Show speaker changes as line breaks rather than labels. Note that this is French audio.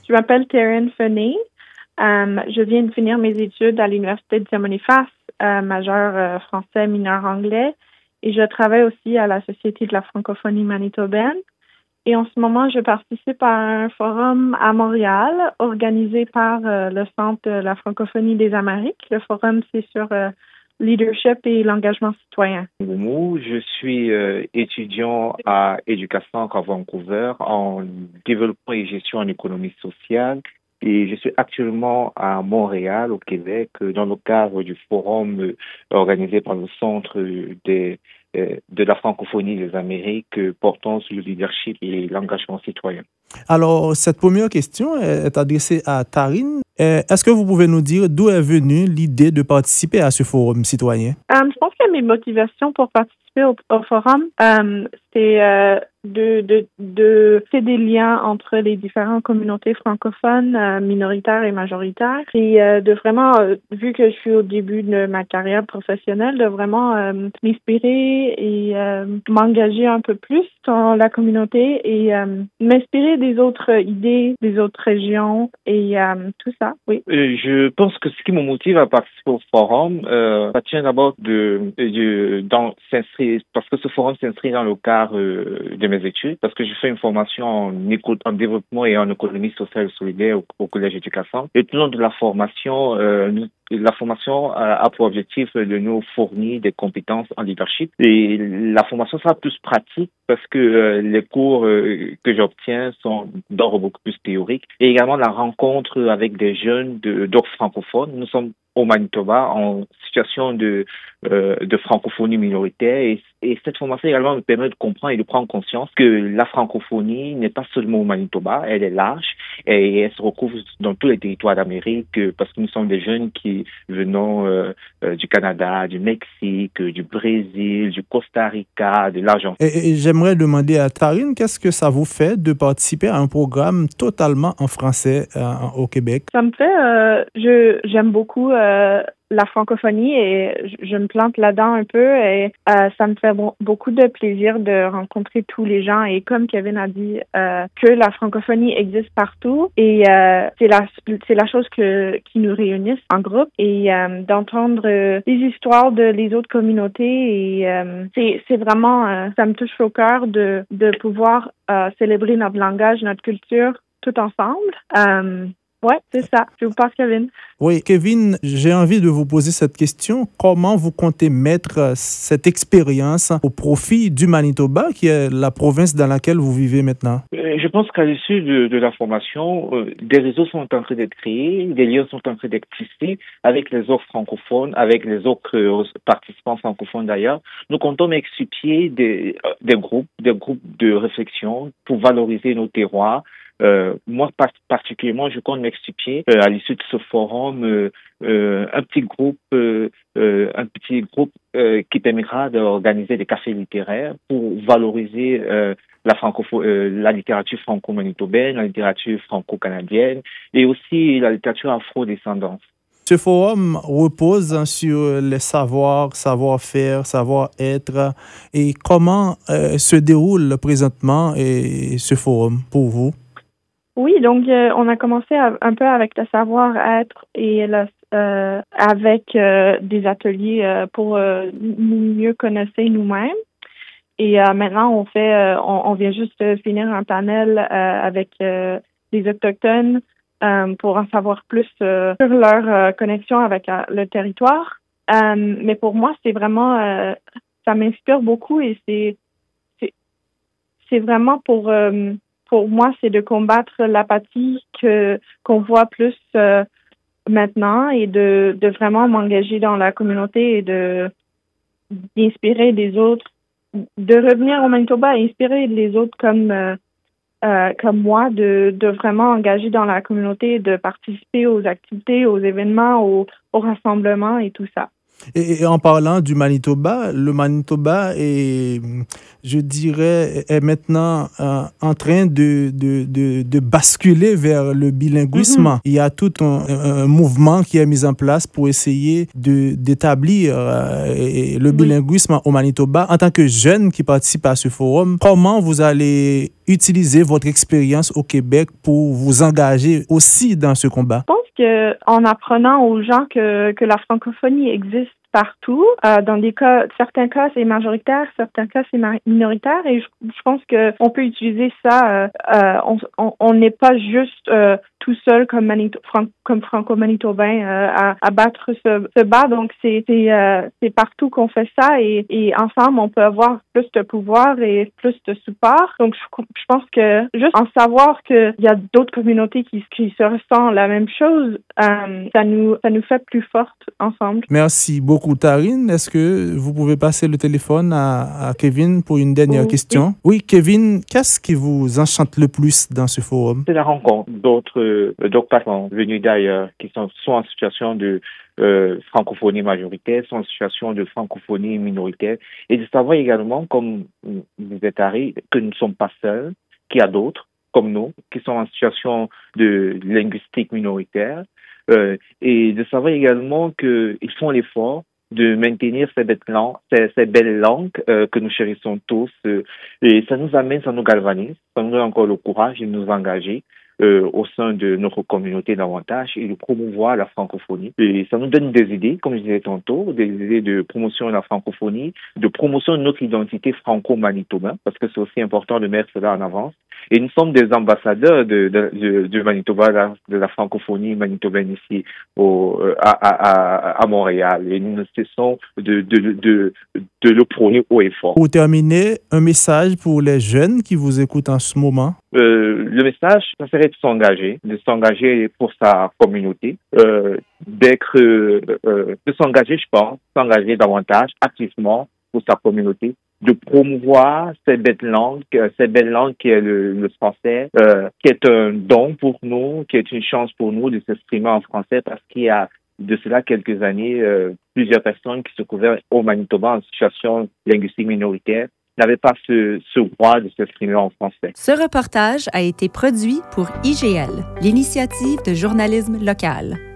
Je m'appelle Taryn Fenet. Je viens de finir mes études à l'Université de Saint-Boniface, majeur français, mineur anglais. Et je travaille aussi à la Société de la francophonie manitobaine. Et en ce moment, je participe à un forum à Montréal organisé par le Centre de la francophonie des Amériques. Le forum, c'est sur leadership et l'engagement citoyen.
Je suis étudiant à Éducation à Vancouver en développement et gestion en économie sociale. Et je suis actuellement à Montréal, au Québec, dans le cadre du forum organisé par le Centre de la francophonie des Amériques portant sur le leadership et l'engagement citoyen.
Alors, cette première question est adressée à Taryn. Est-ce que vous pouvez nous dire d'où est venue l'idée de participer à ce forum citoyen?
Je pense que mes motivations pour participer au forum, c'est c'est des liens entre les différentes communautés francophones, minoritaires et majoritaires. Et de vraiment, vu que je suis au début de ma carrière professionnelle, de vraiment m'inspirer et m'engager un peu plus dans la communauté et m'inspirer des autres idées, des autres régions et tout ça, oui.
Je pense que ce qui me motive à participer au forum, ça tient d'abord s'inscrire, parce que ce forum s'inscrit dans le cadre de mes études, parce que je fais une formation en développement et en économie sociale et solidaire au Collège Éducation. Et tout le long de la formation a pour objectif de nous fournir des compétences en leadership. Et la formation sera plus pratique parce que les cours que j'obtiens sont d'ordre beaucoup plus théorique. Et également la rencontre avec des jeunes d'autres francophones. Nous sommes au Manitoba en situation de francophonie minoritaire et cette formation également me permet de comprendre et de prendre conscience que la francophonie n'est pas seulement au Manitoba, elle est large et elle se recouvre dans tous les territoires d'Amérique parce que nous sommes des jeunes qui venons du Canada, du Mexique, du Brésil, du Costa Rica, de l'Argentine.
Et j'aimerais demander à Taryn, qu'est-ce que ça vous fait de participer à un programme totalement en français au Québec?
Ça me fait, j'aime beaucoup la francophonie et je me plante là-dedans un peu et ça me fait beaucoup de plaisir de rencontrer tous les gens et comme Kevin a dit que la francophonie existe partout et c'est la chose qui nous réunit en groupe et d'entendre les histoires de les autres communautés et c'est vraiment ça me touche au cœur de pouvoir célébrer notre langage, notre culture tout ensemble. Ouais, c'est ça. Je vous passe, Kevin.
Oui, Kevin, j'ai envie de vous poser cette question. Comment vous comptez mettre cette expérience au profit du Manitoba, qui est la province dans laquelle vous vivez maintenant?
Je pense qu'à l'issue de la formation, des réseaux sont en train d'être créés, des liens sont en train d'être tissés avec les autres francophones, avec les autres participants francophones d'ailleurs. Nous comptons mettre sur pied des groupes de réflexion pour valoriser nos terroirs. Moi, particulièrement, je compte mettre sur pied, à l'issue de ce forum, un petit groupe qui permettra d'organiser des cafés littéraires pour valoriser la littérature franco-manitobaine, la littérature franco-canadienne et aussi la littérature afro-descendante.
Ce forum repose sur les savoirs, savoir-faire, savoir-être. Et comment se déroule présentement ce forum pour vous?
Oui, donc on a commencé un peu avec le savoir-être et avec des ateliers pour nous mieux connaître nous-mêmes. Et maintenant, on vient juste finir un panel avec des Autochtones pour en savoir plus sur leur connexion avec le territoire. Mais pour moi, c'est vraiment, ça m'inspire beaucoup et c'est vraiment pour moi, c'est de combattre l'apathie qu'on voit plus maintenant et de vraiment m'engager dans la communauté et d'inspirer des autres, de revenir au Manitoba et inspirer les autres comme moi, de vraiment engager dans la communauté, de participer aux activités, aux événements, aux rassemblements et tout ça.
Et en parlant du Manitoba, le Manitoba est maintenant en train de basculer vers le bilinguisme. Mm-hmm. Il y a tout un mouvement qui est mis en place pour essayer d'établir le bilinguisme au Manitoba. En tant que jeune qui participe à ce forum, comment vous allez utiliser votre expérience au Québec pour vous engager aussi dans ce combat?
Je pense qu'en apprenant aux gens que la francophonie existe partout, dans certains cas c'est majoritaire, certains cas c'est minoritaire, et je pense qu'on peut utiliser ça. On n'est pas juste tout seul comme franco-manitobain à battre ce bas. Donc c'est partout qu'on fait ça, et ensemble on peut avoir plus de pouvoir et plus de support. Donc je pense que juste en savoir qu'il y a d'autres communautés qui se ressentent la même chose, ça nous fait plus fortes ensemble.
Merci beaucoup, Tarine. Est-ce que vous pouvez passer le téléphone à Kevin pour une dernière question? Oui, Kevin, qu'est-ce qui vous enchante le plus dans ce forum?
C'est la rencontre d'autres parents venus d'ailleurs qui sont en situation de francophonie majoritaire, sont en situation de francophonie minoritaire, et de savoir également, comme disait Tari, que nous ne sommes pas seuls, qu'il y a d'autres comme nous qui sont en situation de linguistique minoritaire, et de savoir également qu'ils font l'effort de maintenir ces belles langues que nous chérissons tous, et ça nous amène, ça nous galvanise, ça nous donne encore le courage de nous engager au sein de notre communauté davantage et de promouvoir la francophonie. Et ça nous donne des idées, comme je disais tantôt, des idées de promotion de la francophonie, de promotion de notre identité franco-manitobain, parce que c'est aussi important de mettre cela en avant. Et nous sommes des ambassadeurs de Manitoba, de la francophonie manitobaine ici à Montréal. Et nous ne cessons de le prôner haut et fort.
Pour terminer, un message pour les jeunes qui vous écoutent en ce moment?
Le message, ça serait de s'engager pour sa communauté, de s'engager, je pense, s'engager davantage, activement pour sa communauté, de promouvoir ces belles langues qui est le français, qui est un don pour nous, qui est une chance pour nous de s'exprimer en français, parce qu'il y a de cela quelques années, plusieurs personnes qui se trouvaient au Manitoba en situation linguistique minoritaire n'avaient pas ce droit de s'exprimer en français.
Ce reportage a été produit pour IGL, l'initiative de journalisme local.